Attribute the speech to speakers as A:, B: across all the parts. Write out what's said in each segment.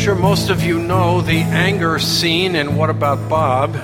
A: sure most of you know the anger scene in What About Bob?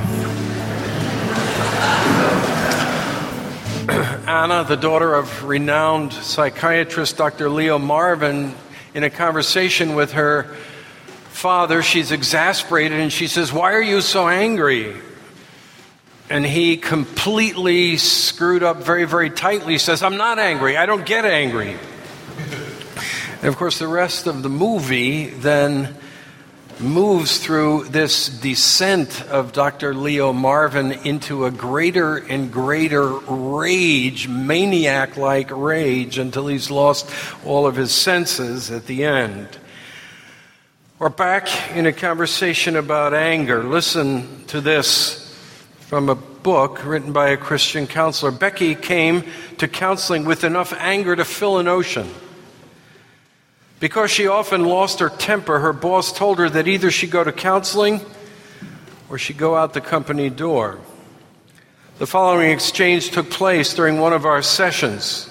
A: Anna, the daughter of renowned psychiatrist Dr. Leo Marvin, in a conversation with her father, she's exasperated and she says, "Why are you so angry?" And he completely screwed up very, very tightly, says, "I'm not angry. I don't get angry." And of course, the rest of the movie then moves through this descent of Dr. Leo Marvin into a greater and greater rage, maniac-like rage, until he's lost all of his senses at the end. We're back in a conversation about anger. Listen to this from a book written by a Christian counselor. Becky came to counseling with enough anger to fill an ocean. Because she often lost her temper, her boss told her that either she'd go to counseling or she'd go out the company door. The following exchange took place during one of our sessions.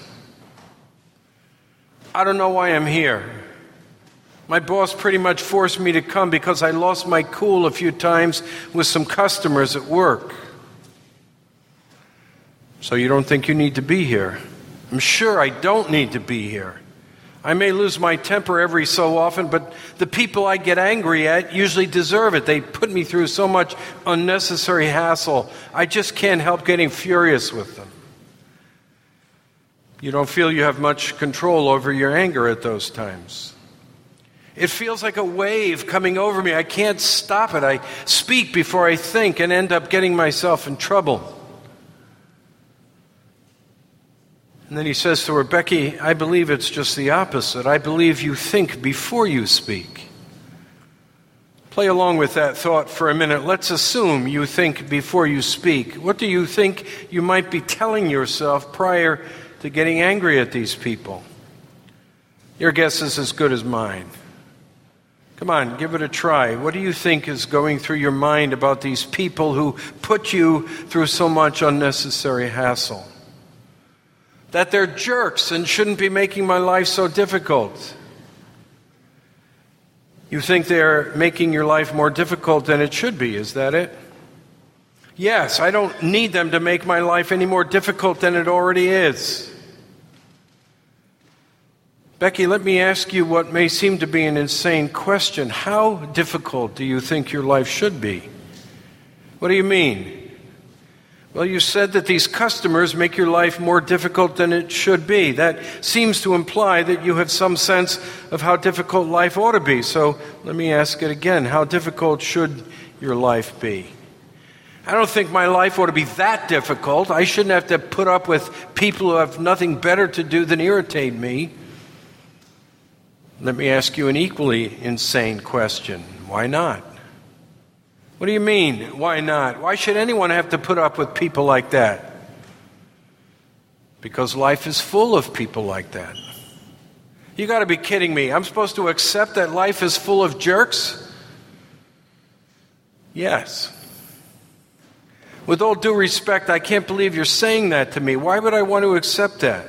A: "I don't know why I'm here. My boss pretty much forced me to come because I lost my cool a few times with some customers at work." "So you don't think you need to be here?" "I'm sure I don't need to be here. I may lose my temper every so often, but the people I get angry at usually deserve it. They put me through so much unnecessary hassle. I just can't help getting furious with them." "You don't feel you have much control over your anger at those times?" "It feels like a wave coming over me. I can't stop it. I speak before I think and end up getting myself in trouble." And then he says to her, "Becky, I believe it's just the opposite. I believe you think before you speak." Play along with that thought for a minute. Let's assume you think before you speak. What do you think you might be telling yourself prior to getting angry at these people? Your guess is as good as mine. Come on, give it a try. What do you think is going through your mind about these people who put you through so much unnecessary hassle? That they're jerks and shouldn't be making my life so difficult. You think they're making your life more difficult than it should be, is that it? Yes, I don't need them to make my life any more difficult than it already is. Becky, let me ask you what may seem to be an insane question. How difficult do you think your life should be? What do you mean? Well, you said that these customers make your life more difficult than it should be. That seems to imply that you have some sense of how difficult life ought to be. So let me ask it again. How difficult should your life be? I don't think my life ought to be that difficult. I shouldn't have to put up with people who have nothing better to do than irritate me. Let me ask you an equally insane question. Why not? What do you mean, why not? Why should anyone have to put up with people like that? Because life is full of people like that. You got to be kidding me. I'm supposed to accept that life is full of jerks? Yes. With all due respect, I can't believe you're saying that to me. Why would I want to accept that?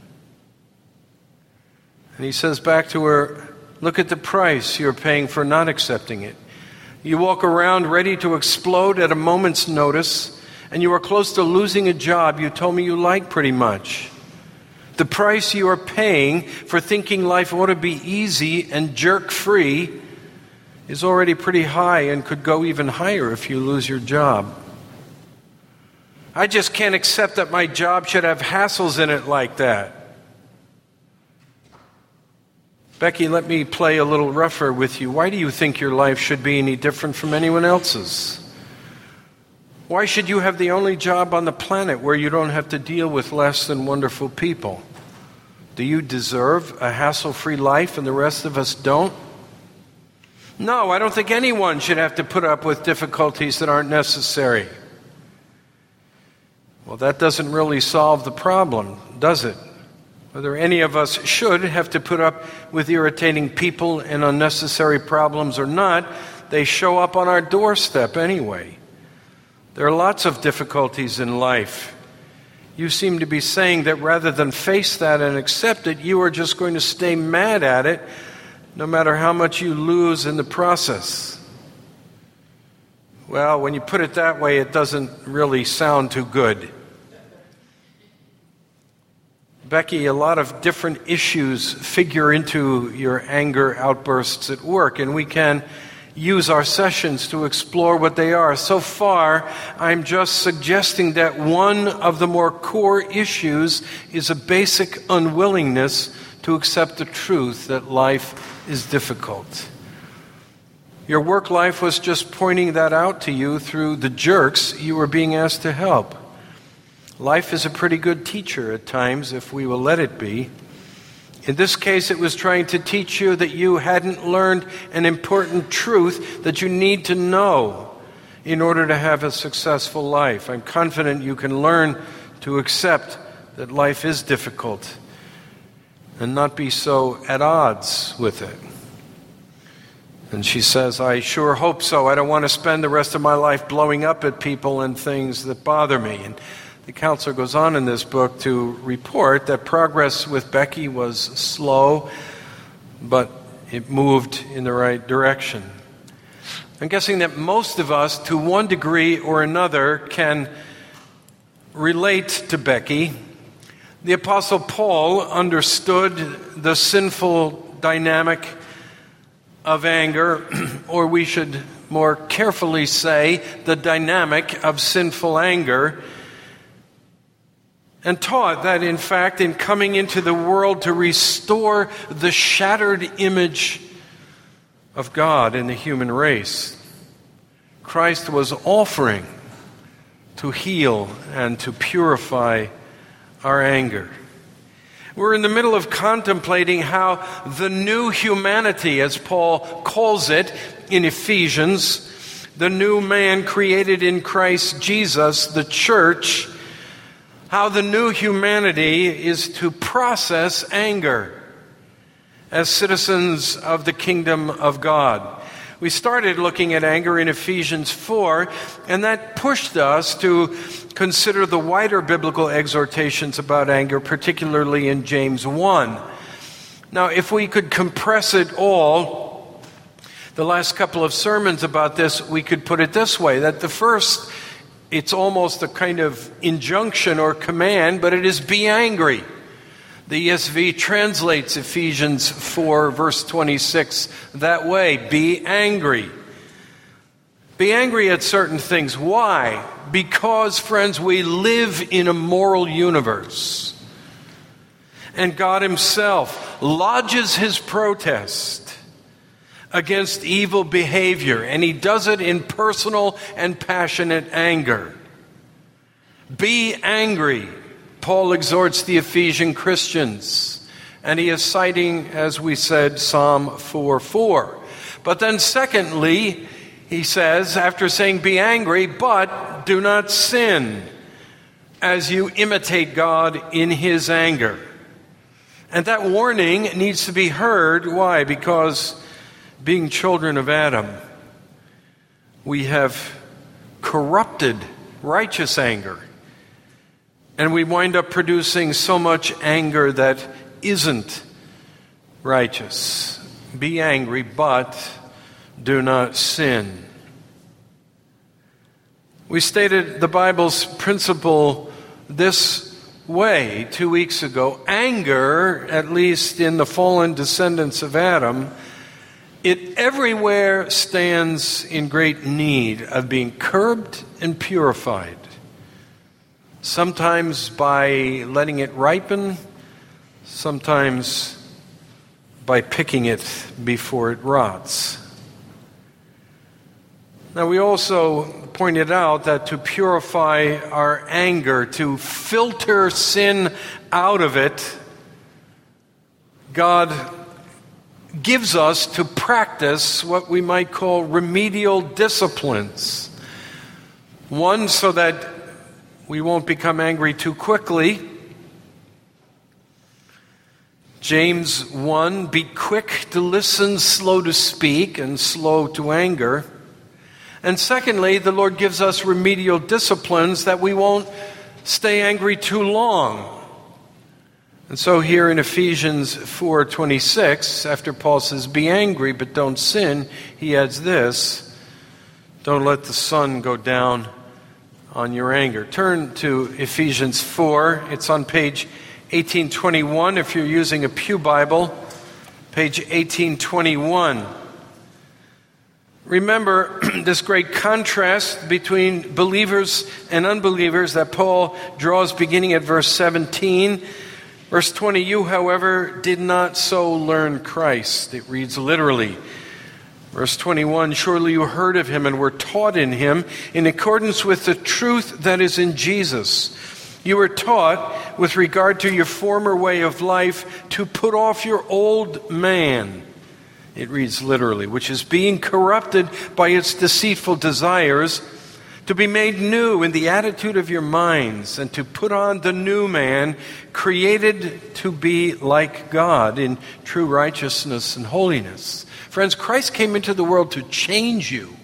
A: And he says back to her, "Look at the price you're paying for not accepting it. You walk around ready to explode at a moment's notice, and you are close to losing a job you told me you like pretty much. The price you are paying for thinking life ought to be easy and jerk-free is already pretty high and could go even higher if you lose your job. I just can't accept that my job should have hassles in it like that." Becky, let me play a little rougher with you. Why do you think your life should be any different from anyone else's? Why should you have the only job on the planet where you don't have to deal with less than wonderful people? Do you deserve a hassle-free life and the rest of us don't? No, I don't think anyone should have to put up with difficulties that aren't necessary. Well, that doesn't really solve the problem, does it? Whether any of us should have to put up with irritating people and unnecessary problems or not, they show up on our doorstep anyway. There are lots of difficulties in life. You seem to be saying that rather than face that and accept it, you are just going to stay mad at it no matter how much you lose in the process. Well, when you put it that way, it doesn't really sound too good. Becky, a lot of different issues figure into your anger outbursts at work, and we can use our sessions to explore what they are. So far, I'm just suggesting that one of the more core issues is a basic unwillingness to accept the truth that life is difficult. Your work life was just pointing that out to you through the jerks you were being asked to help. Life is a pretty good teacher at times, if we will let it be. In this case, it was trying to teach you that you hadn't learned an important truth that you need to know in order to have a successful life. I'm confident you can learn to accept that life is difficult and not be so at odds with it. And she says, I sure hope so. I don't want to spend the rest of my life blowing up at people and things that bother me. And the counselor goes on in this book to report that progress with Becky was slow, but it moved in the right direction. I'm guessing that most of us, to one degree or another, can relate to Becky. The Apostle Paul understood the sinful dynamic of anger, or we should more carefully say, the dynamic of sinful anger, and taught that, in fact, in coming into the world to restore the shattered image of God in the human race, Christ was offering to heal and to purify our anger. We're in the middle of contemplating how the new humanity, as Paul calls it in Ephesians, the new man created in Christ Jesus, the church, how the new humanity is to process anger as citizens of the kingdom of God. We started looking at anger in Ephesians 4, and that pushed us to consider the wider biblical exhortations about anger, particularly in James 1. Now, if we could compress it all, the last couple of sermons about this, we could put it this way, that the first, it's almost a kind of injunction or command, but it is be angry. The ESV translates Ephesians 4, verse 26 that way. Be angry. Be angry at certain things. Why? Because, friends, we live in a moral universe. And God Himself lodges His protest against evil behavior, and He does it in personal and passionate anger. Be angry, Paul exhorts the Ephesian Christians, and he is citing, as we said, Psalm 4:4. But then secondly, he says, after saying be angry, but do not sin as you imitate God in His anger. And that warning needs to be heard. Why? Because being children of Adam, we have corrupted righteous anger. And we wind up producing so much anger that isn't righteous. Be angry, but do not sin. We stated the Bible's principle this way 2 weeks ago. Anger, at least in the fallen descendants of Adam, it everywhere stands in great need of being curbed and purified. Sometimes by letting it ripen, sometimes by picking it before it rots. Now, we also pointed out that to purify our anger, to filter sin out of it, God gives us to practice what we might call remedial disciplines. One, so that we won't become angry too quickly. James 1, be quick to listen, slow to speak, and slow to anger. And secondly, the Lord gives us remedial disciplines that we won't stay angry too long. And so here in Ephesians 4:26, after Paul says, be angry but don't sin, he adds this, don't let the sun go down on your anger. Turn to Ephesians 4. It's on page 1821 if you're using a Pew Bible, page 1821. Remember this great contrast between believers and unbelievers that Paul draws beginning at verse 17. Verse 20, you, however, did not so learn Christ. It reads literally. Verse 21, surely you heard of him and were taught in him in accordance with the truth that is in Jesus. You were taught with regard to your former way of life to put off your old man. It reads literally, which is being corrupted by its deceitful desires, to be made new in the attitude of your minds, and to put on the new man, created to be like God in true righteousness and holiness. Friends, Christ came into the world to change you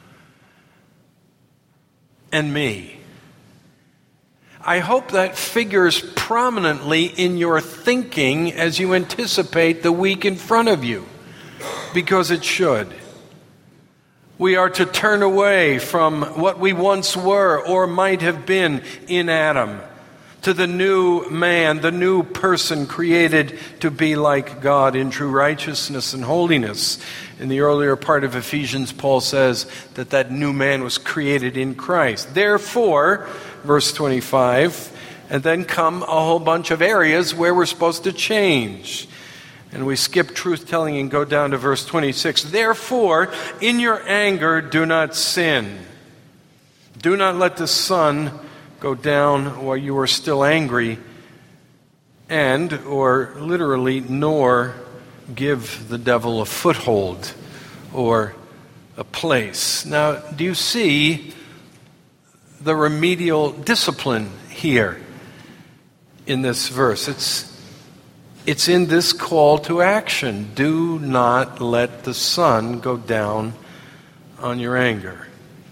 A: and me. I hope that figures prominently in your thinking as you anticipate the week in front of you, because it should. We are to turn away from what we once were or might have been in Adam to the new man, the new person created to be like God in true righteousness and holiness. In the earlier part of Ephesians, Paul says that new man was created in Christ. Therefore, verse 25, and then come a whole bunch of areas where we're supposed to change. And we skip truth-telling and go down to verse 26. Therefore, in your anger, do not sin. Do not let the sun go down while you are still angry, and, or literally, nor give the devil a foothold or a place. Now, do you see the remedial discipline here in this verse? It's in this call to action. Do not let the sun go down on your anger.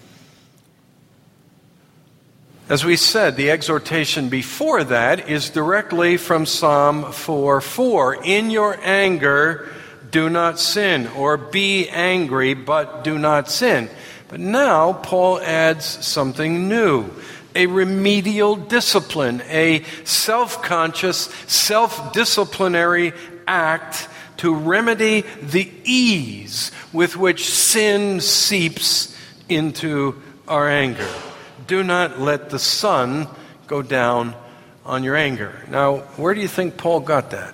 A: As we said, the exhortation before that is directly from Psalm 4:4. In your anger, do not sin, or be angry, but do not sin. But now Paul adds something new. A remedial discipline, a self-conscious, self-disciplinary act to remedy the ease with which sin seeps into our anger. Do not let the sun go down on your anger. Now, where do you think Paul got that?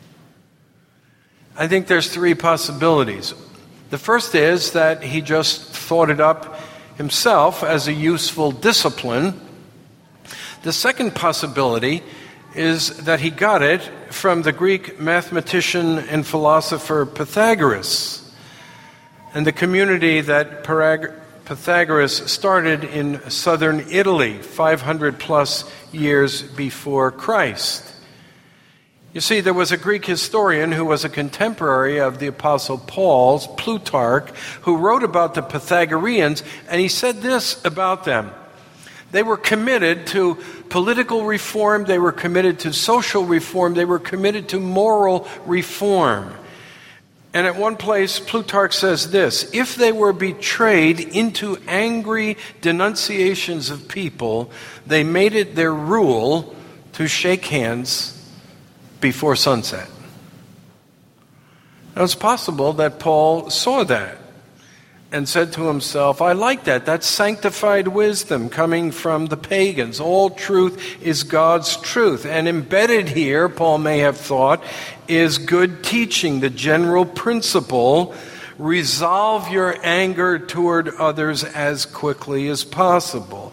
A: I think there's three possibilities. The first is that he just thought it up himself as a useful discipline. The second possibility is that he got it from the Greek mathematician and philosopher Pythagoras and the community that Pythagoras started in southern Italy 500 plus years before Christ. You see, there was a Greek historian who was a contemporary of the Apostle Paul's, Plutarch, who wrote about the Pythagoreans, and he said this about them. They were committed to political reform, they were committed to social reform, they were committed to moral reform. And at one place, Plutarch says this, if they were betrayed into angry denunciations of people, they made it their rule to shake hands before sunset. Now, it's possible that Paul saw that and said to himself, I like that. That's sanctified wisdom coming from the pagans. All truth is God's truth. And embedded here, Paul may have thought, is good teaching, the general principle, resolve your anger toward others as quickly as possible.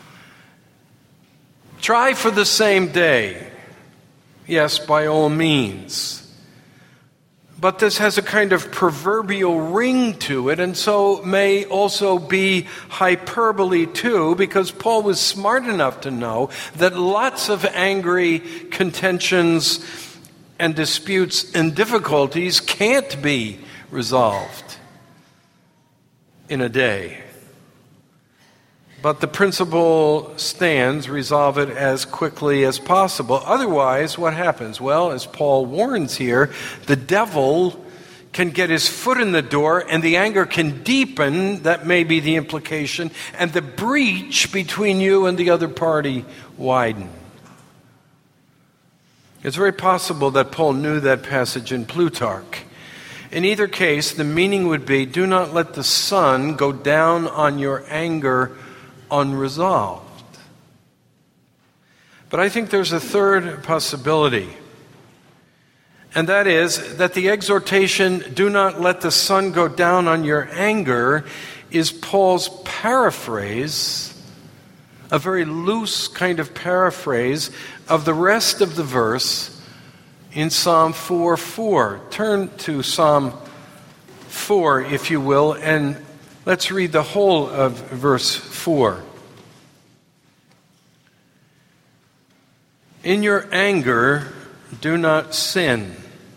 A: Try for the same day. Yes, by all means. But this has a kind of proverbial ring to it, and so may also be hyperbole too, because Paul was smart enough to know that lots of angry contentions and disputes and difficulties can't be resolved in a day. But the principle stands: resolve it as quickly as possible. Otherwise, what happens? Well, as Paul warns here, the devil can get his foot in the door and the anger can deepen, that may be the implication, and the breach between you and the other party widen. It's very possible that Paul knew that passage in Plutarch. In either case, the meaning would be, do not let the sun go down on your anger unresolved. But I think there's a third possibility, and that is that the exhortation, do not let the sun go down on your anger, is Paul's paraphrase, a very loose kind of paraphrase of the rest of the verse in Psalm 4:4. Turn to Psalm 4, if you will, and let's read the whole of verse 4. In your anger, do not sin.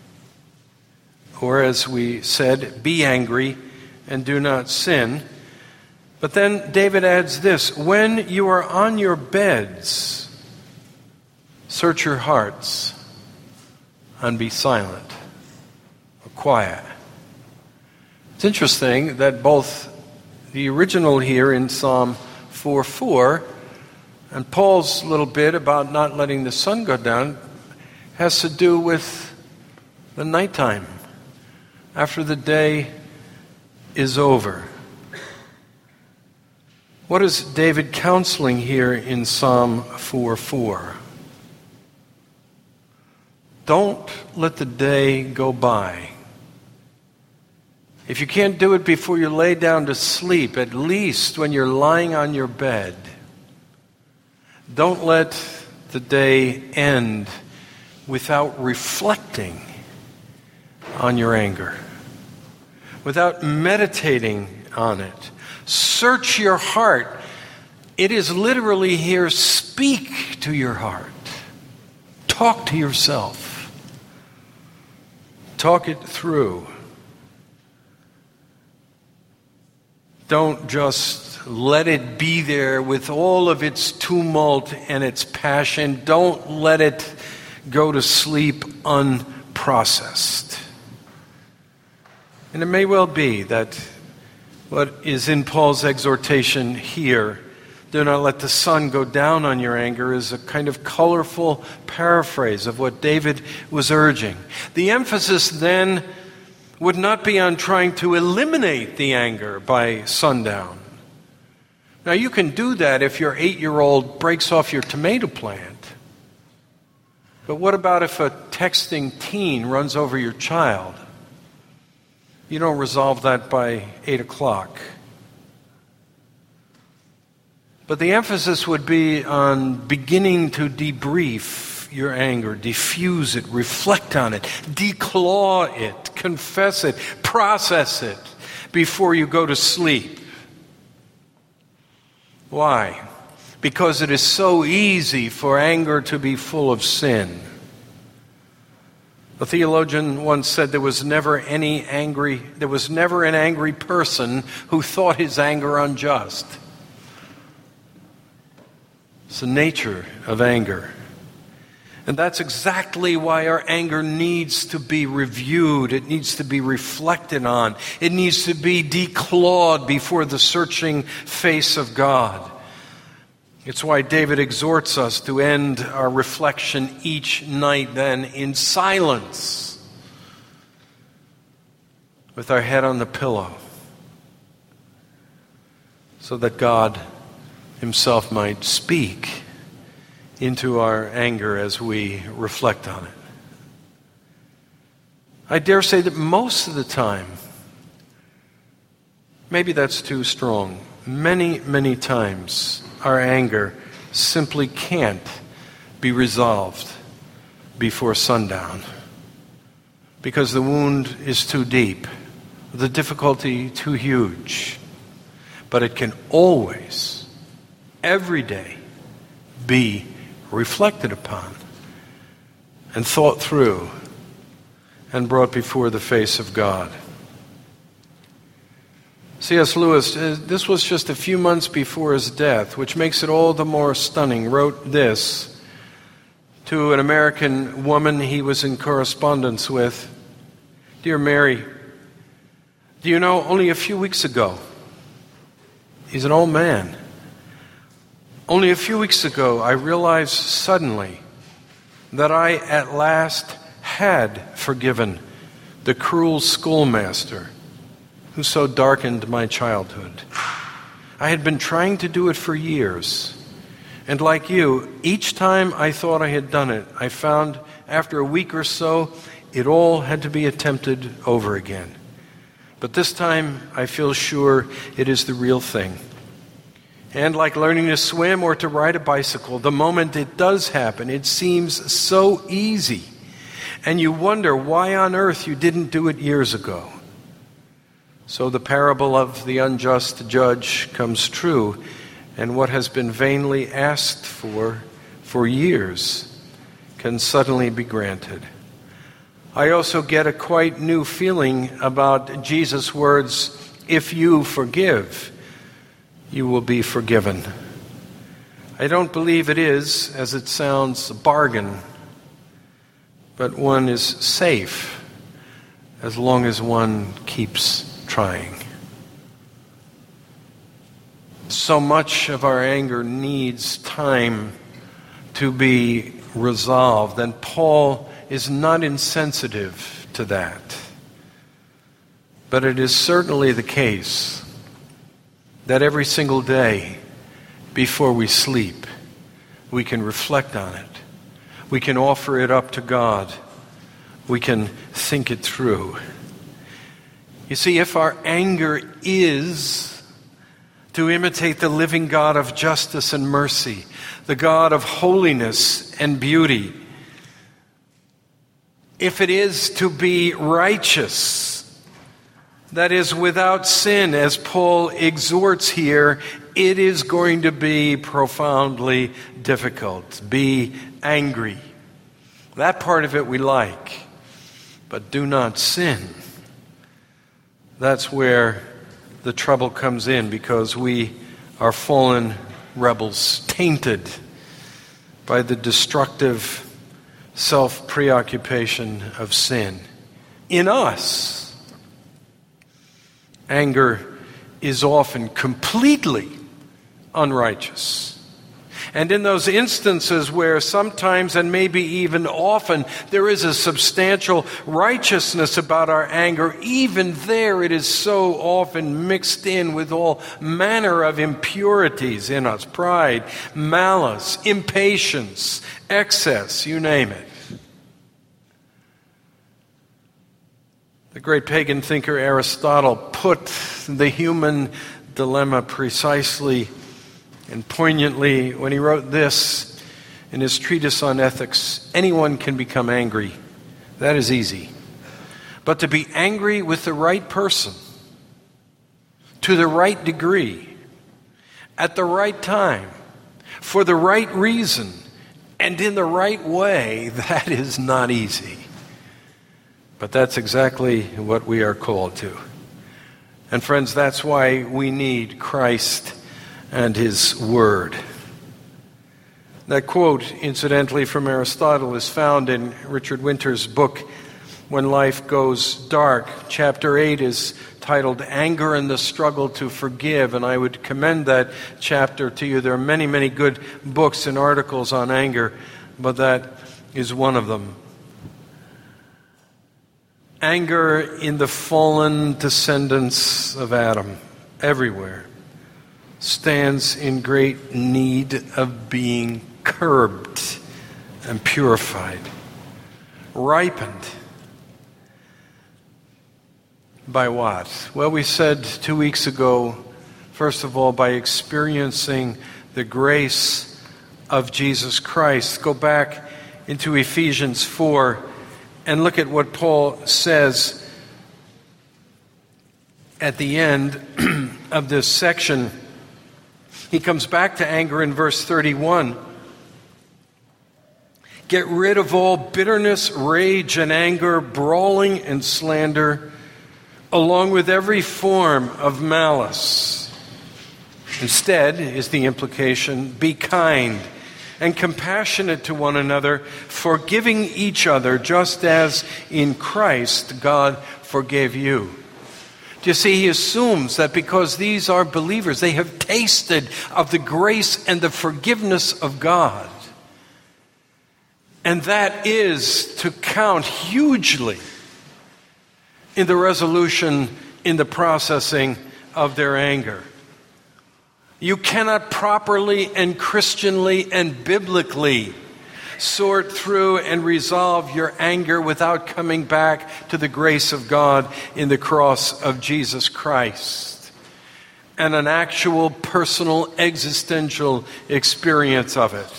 A: Or as we said, be angry and do not sin. But then David adds this: when you are on your beds, search your hearts and be silent or quiet. It's interesting that both the original here in Psalm 4:4 and Paul's little bit about not letting the sun go down has to do with the nighttime, after the day is over. What is David counseling here in Psalm 4:4? Don't let the day go by. If you can't do it before you lay down to sleep, at least when you're lying on your bed, don't let the day end without reflecting on your anger, without meditating on it. Search your heart. It is literally here, speak to your heart. Talk to yourself. Talk it through. Don't just let it be there with all of its tumult and its passion. Don't let it go to sleep unprocessed. And it may well be that what is in Paul's exhortation here, do not let the sun go down on your anger, is a kind of colorful paraphrase of what David was urging. The emphasis then would not be on trying to eliminate the anger by sundown. Now, you can do that if your 8-year-old breaks off your tomato plant. But what about if a texting teen runs over your child? You don't resolve that by 8 o'clock. But the emphasis would be on beginning to debrief your anger, diffuse it, reflect on it, declaw it, confess it, process it before you go to sleep. Why? Because it is so easy for anger to be full of sin. A theologian once said there was never an angry person who thought his anger unjust. It's the nature of anger. And that's exactly why our anger needs to be reviewed. It needs to be reflected on. It needs to be declawed before the searching face of God. It's why David exhorts us to end our reflection each night then in silence, with our head on the pillow, so that God Himself might speak into our anger as we reflect on it. I dare say that most of the time, maybe that's too strong, many, many times, our anger simply can't be resolved before sundown because the wound is too deep, the difficulty too huge. But it can always, every day, be reflected upon and thought through and brought before the face of God. C.S. Lewis, this was just a few months before his death, which makes it all the more stunning, wrote this to an American woman he was in correspondence with. Dear Mary, do you know, only a few weeks ago, he's an old man. Only a few weeks ago, I realized suddenly that I at last had forgiven the cruel schoolmaster who so darkened my childhood. I had been trying to do it for years. And like you, each time I thought I had done it, I found after a week or so, it all had to be attempted over again. But this time, I feel sure it is the real thing. And like learning to swim or to ride a bicycle, the moment it does happen, it seems so easy. And you wonder why on earth you didn't do it years ago. So the parable of the unjust judge comes true, and what has been vainly asked for years can suddenly be granted. I also get a quite new feeling about Jesus' words, if you forgive, you will be forgiven. I don't believe it is, as it sounds, a bargain, but one is safe as long as one keeps trying. So much of our anger needs time to be resolved, and Paul is not insensitive to that. But it is certainly the case that every single day before we sleep, we can reflect on it. We can offer it up to God. We can think it through. You see, if our anger is to imitate the living God of justice and mercy, the God of holiness and beauty, if it is to be righteous, that is without sin, as Paul exhorts here, it is going to be profoundly difficult. Be angry. That part of it we like, but do not sin. That's where the trouble comes in, because we are fallen rebels, tainted by the destructive self-preoccupation of sin. In us, anger is often completely unrighteous. And in those instances where sometimes and maybe even often there is a substantial righteousness about our anger, even there it is so often mixed in with all manner of impurities in us: pride, malice, impatience, excess, you name it. The great pagan thinker Aristotle put the human dilemma precisely and poignantly when he wrote this in his treatise on ethics: anyone can become angry. That is easy. But to be angry with the right person, to the right degree, at the right time, for the right reason, and in the right way, that is not easy. But that's exactly what we are called to. And friends, that's why we need Christ and His Word. That quote, incidentally, from Aristotle is found in Richard Winter's book, When Life Goes Dark. Chapter 8 is titled Anger and the Struggle to Forgive, and I would commend that chapter to you. There are many, many good books and articles on anger, but that is one of them. Anger in the fallen descendants of Adam, everywhere, stands in great need of being curbed and purified, ripened. By what? Well, we said 2 weeks ago, first of all, by experiencing the grace of Jesus Christ. Go back into Ephesians 4 and look at what Paul says at the end of this section. He comes back to anger in verse 31. Get rid of all bitterness, rage, and anger, brawling and slander, along with every form of malice. Instead, is the implication, be kind and compassionate to one another, forgiving each other, just as in Christ God forgave you. Do you see, he assumes that because these are believers, they have tasted of the grace and the forgiveness of God. And that is to count hugely in the resolution, in the processing of their anger. You cannot properly and Christianly and biblically sort through and resolve your anger without coming back to the grace of God in the cross of Jesus Christ and an actual personal existential experience of it.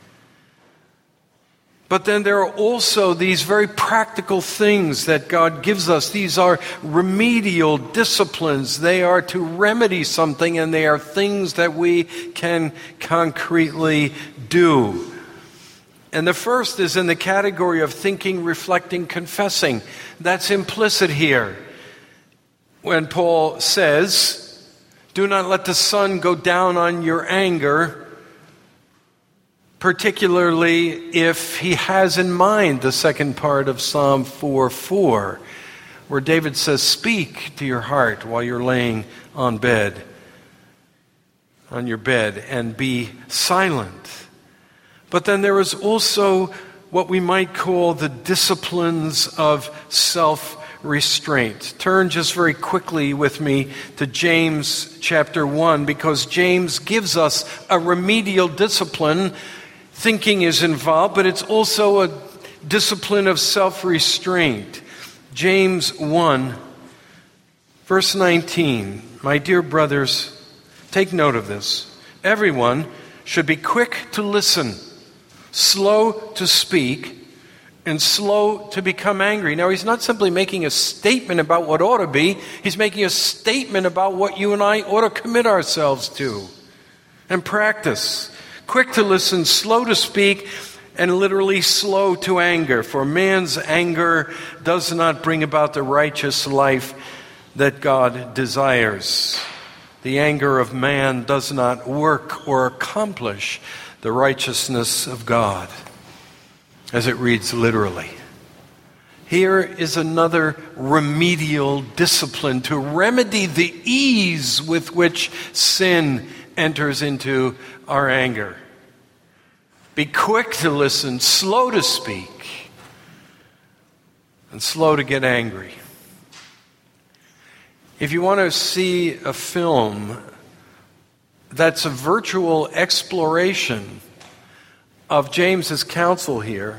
A: But then there are also these very practical things that God gives us. These are remedial disciplines. They are to remedy something, and they are things that we can concretely do. And the first is in the category of thinking, reflecting, confessing. That's implicit here. When Paul says, do not let the sun go down on your anger, particularly if he has in mind the second part of Psalm 4:4, where David says, speak to your heart while you're laying on your bed, and be silent. But then there is also what we might call the disciplines of self-restraint. Turn just very quickly with me to James chapter 1, because James gives us a remedial discipline. Thinking is involved, but it's also a discipline of self-restraint. James 1, verse 19. My dear brothers, take note of this. Everyone should be quick to listen, slow to speak, and slow to become angry. Now, he's not simply making a statement about what ought to be. He's making a statement about what you and I ought to commit ourselves to and practice. Quick to listen, slow to speak, and literally slow to anger. For man's anger does not bring about the righteous life that God desires. The anger of man does not work or accomplish the righteousness of God, as it reads literally. Here is another remedial discipline to remedy the ease with which sin enters into our anger. Be quick to listen, slow to speak, and slow to get angry. If you want to see a film that's a virtual exploration of James's counsel here,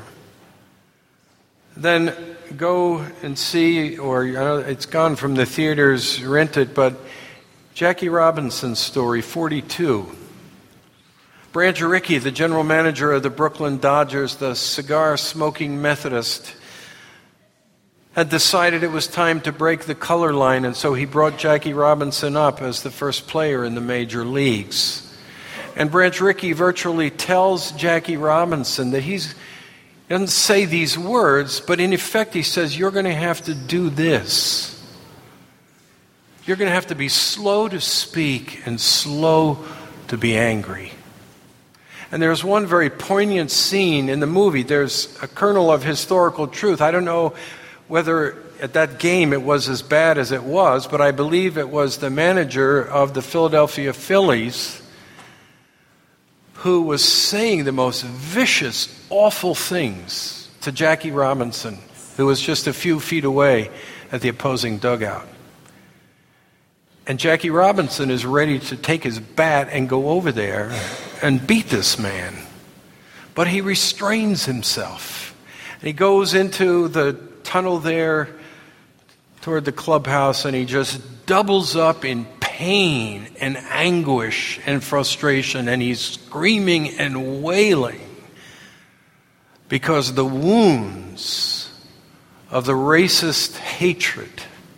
A: then go and see, or I know it's gone from the theaters, rent it, but Jackie Robinson's story, 42. Branch Rickey, the general manager of the Brooklyn Dodgers, the cigar-smoking Methodist, had decided it was time to break the color line, and so he brought Jackie Robinson up as the first player in the major leagues. And Branch Rickey virtually tells Jackie Robinson that he doesn't say these words, but in effect he says, you're going to have to do this. You're going to have to be slow to speak and slow to be angry. And there's one very poignant scene in the movie. There's a kernel of historical truth. I don't know whether at that game it was as bad as it was, but I believe it was the manager of the Philadelphia Phillies who was saying the most vicious, awful things to Jackie Robinson, who was just a few feet away at the opposing dugout. And Jackie Robinson is ready to take his bat and go over there and beat this man. But he restrains himself. And he goes into the tunnel there toward the clubhouse, and he just doubles up in pain and anguish and frustration, and he's screaming and wailing because the wounds of the racist hatred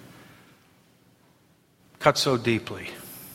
A: cut so deeply.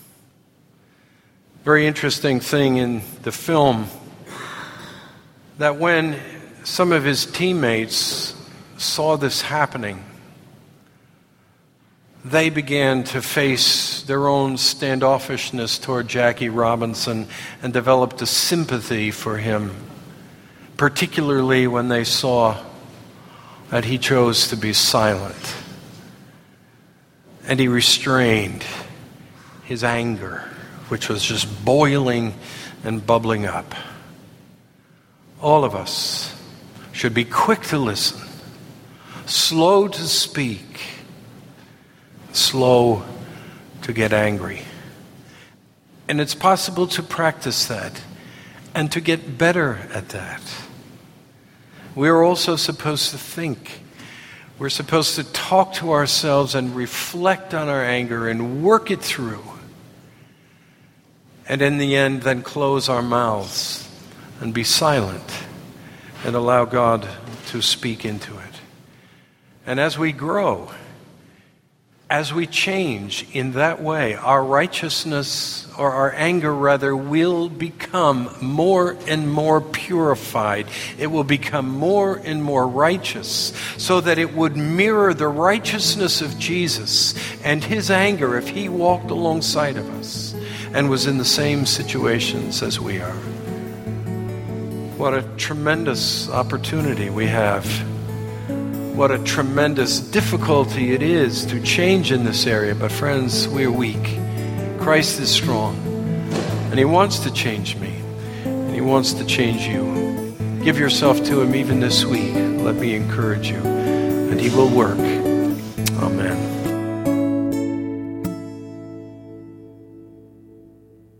A: Very interesting thing in the film, that when some of his teammates saw this happening, they began to face their own standoffishness toward Jackie Robinson and developed a sympathy for him, particularly when they saw that he chose to be silent and he restrained his anger, which was just boiling and bubbling up. All of us should be quick to listen, slow to speak, slow to get angry. And it's possible to practice that and to get better at that. We're also supposed to think. We're supposed to talk to ourselves and reflect on our anger and work it through. And in the end, then close our mouths and be silent and allow God to speak into it. And as we grow, as we change in that way, our righteousness, or our anger rather, will become more and more purified. It will become more and more righteous, so that it would mirror the righteousness of Jesus and his anger if he walked alongside of us and was in the same situations as we are. What a tremendous opportunity we have. What a tremendous difficulty it is to change in this area. But friends, we are weak. Christ is strong. And he wants to change me. And he wants to change you. Give yourself to him even this week. Let me encourage you. And he will work.